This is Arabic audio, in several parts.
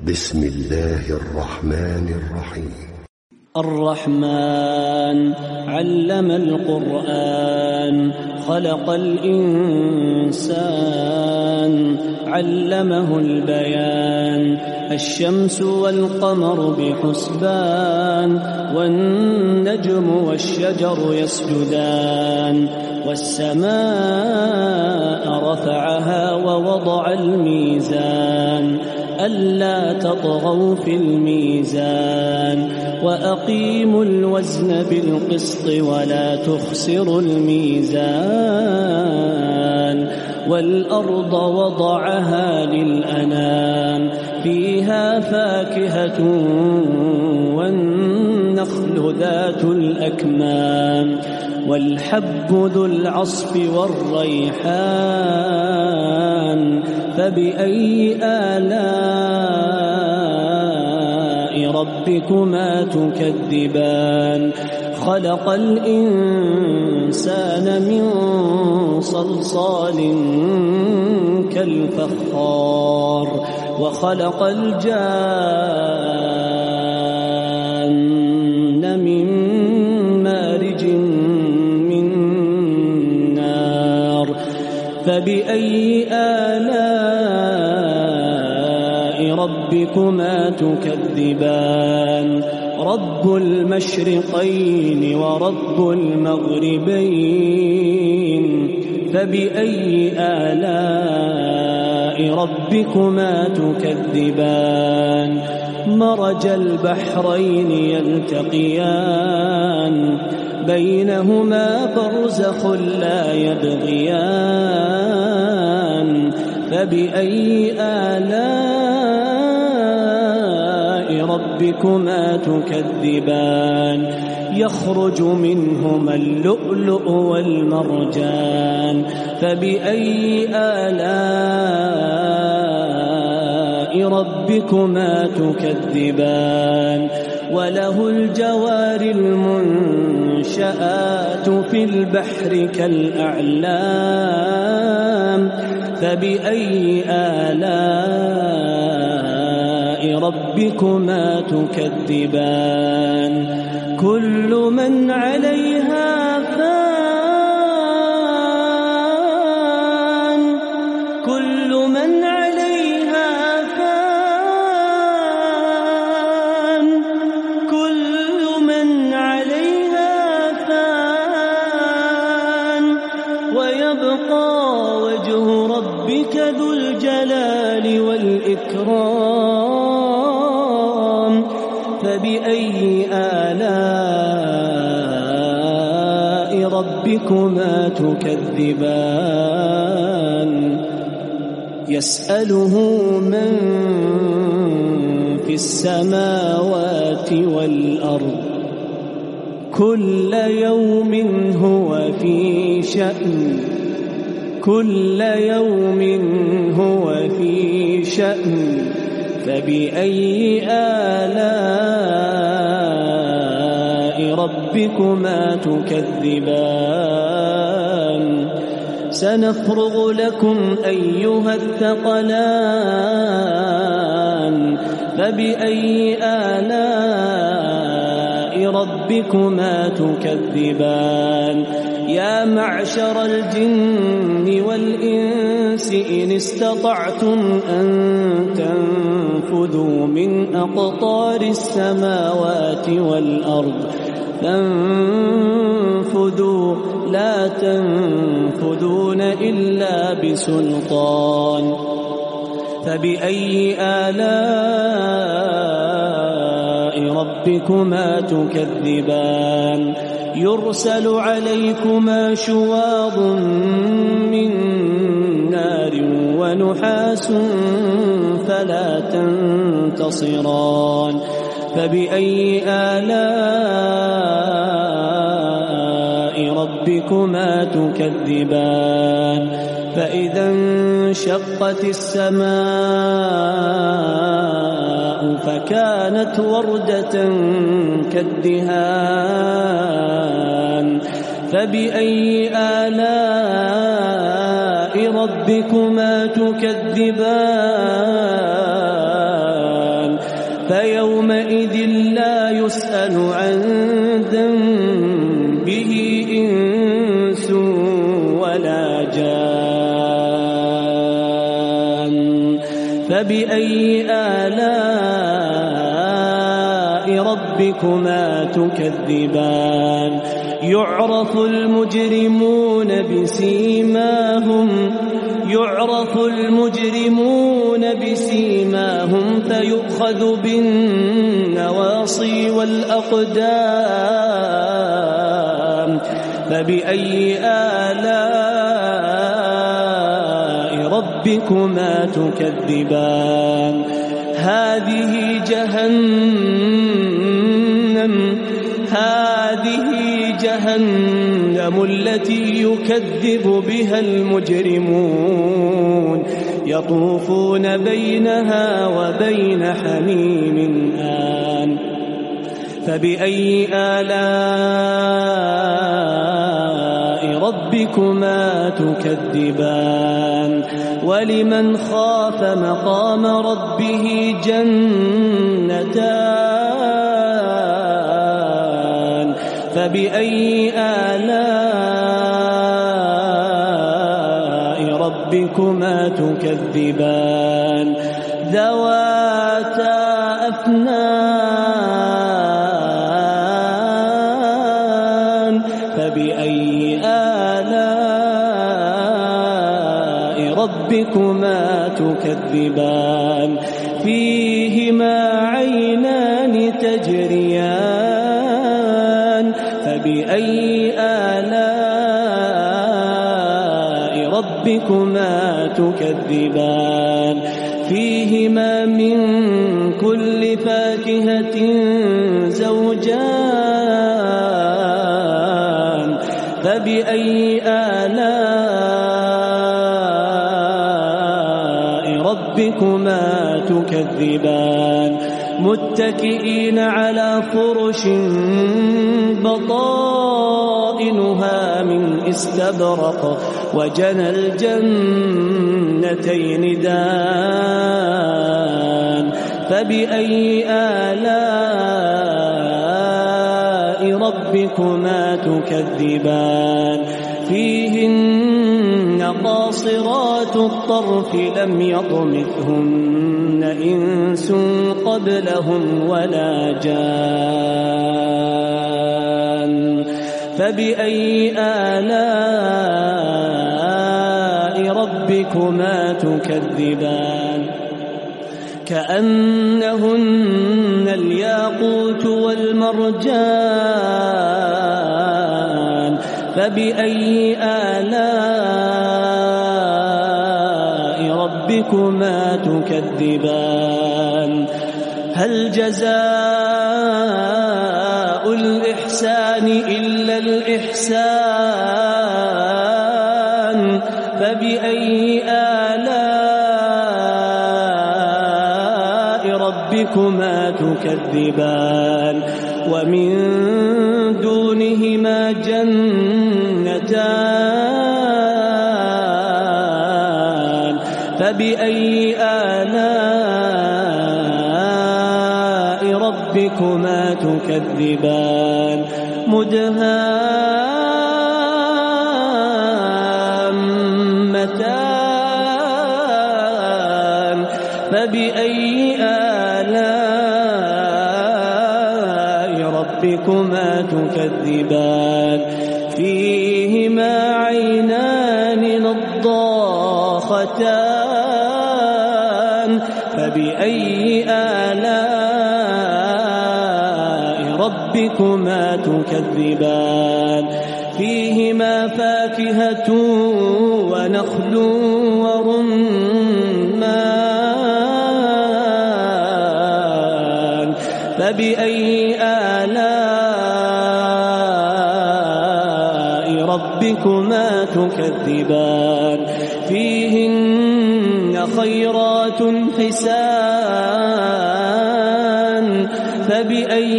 بسم الله الرحمن الرحيم. الرحمن علم القرآن خلق الإنسان علمه البيان الشمس والقمر بحسبان والنجم والشجر يسجدان والسماء رفعها ووضع الميزان ألا تطغوا في الميزان وأقيموا الوزن بالقسط ولا تخسروا الميزان والأرض وضعها للأنام فيها فاكهة والنخل ذات الأكمام والحب ذو العصف والريحان فبأي آلاء ربكما تكذبان خلق الإنسان من صلصال كالفخار وخلق الجان من مارج من نار فبأي آلاء ربكما تكذبان رب المشرقين ورب المغربين فبأي آلاء ربكما تكذبان مرج البحرين يلتقيان بينهما برزخ لا يبغيان فبأي آلاء ربكما تكذبان يخرج منهما اللؤلؤ والمرجان فبأي آلاء ربكما تكذبان وله الجوار المنشآت في البحر كالأعلام فبأي آلاء ربكما تكذبان كل من عليها فان كل من عليها فان كل من عليها فان ويبقى وجه ربك ذو الجلال والإكرام فبأي آلاء ربكما تكذبان يسأله من في السماوات والأرض كل يوم هو في شأن كل يوم هو في شأن فبأي آلاء ربكما تكذبان سنفرغ لكم أيها الثقلان فبأي آلاء ربكما تكذبان يا معشر الجن والإنس إن استطعتم أن تنفذوا من أقطار السماوات والأرض فانفذوا لا تنفذون إلا بسلطان فبأي آلاء ربكما تكذبان يرسل عليكما شواظ من نار ونحاس فلا تنتصران فبأي آلاء ربكما تكذبان فإذا انشقت السماء فكانت وردة كالدهان فبأي آلاء ربكما تكذبان فيومئذ لا يسأل عن ذنبه إنس ولا جان فبأي آلاء ربكما تكذبان يعرف المجرمون بسيماهم فيؤخذ بالنواصي والأقدام فبأي آلاء ربكما تكذبان هذه جهنم التي يكذب بها المجرمون يطوفون بينها وبين حميم آن فبأي آلاء ربكما تكذبان ولمن خاف مقام ربه جنتان فبأي آلاء ربكما تكذبان ذواتا أفنان فبأي آلاء ربكما تكذبان فيهما عينان تجريان فبأي آلاء ربكما تكذبان فيهما من كل فاكهة زوجان فبأي آلاء ربكما تكذبان متكئين على فرش بطائنها من استبرق وجنى الجنتين دان فبأي آلاء ربكما تكذبان فيهن قاصرات الطرف لم يطمثهن إنس قبلهم ولا جان فبأي آلاء ربكما تكذبان كأنهن الياقوت والمرجان فبأي آلاء ربكما تكذبان هل جزاء الإحسان إلا الإحسان فبأي آلاء ربكما تكذبان ومن دونهما جنتان فبأي آلاء ربكما تكذبان مدهامتان فبأي آلاء ربكما تكذبان فيهما عينان نضاختان فبأي آلاء ربكما تكذبان فيهما فاكهة ونخل ورمان فبأي آلاء ربكما تكذبان فيهن خيرات حسان فبأي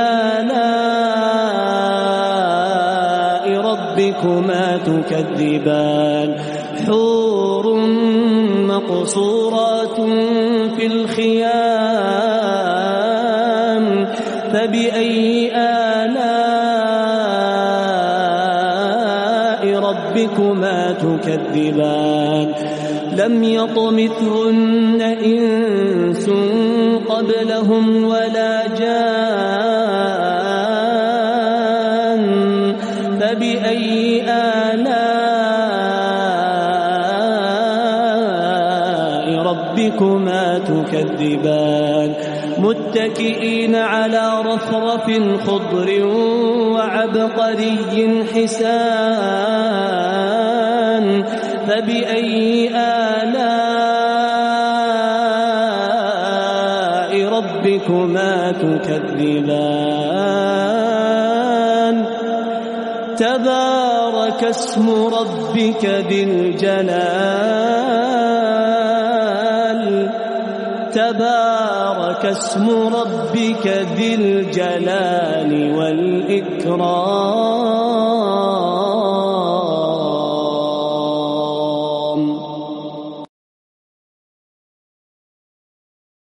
آلاء ربكما تكذبان حور مقصورات في الخيام فبأي آلاء ربكما تكذبان لم يطمثهن إنس قبلهم ولا جان فبأي آلاء ربكما تكذبان متكئين على رفرف خضر وعبقري حسان فبأي آلاء ربكما تكذبان تبارك اسم ربك ذي الجلال تبارك اسم ربك ذي الجلال والإكرام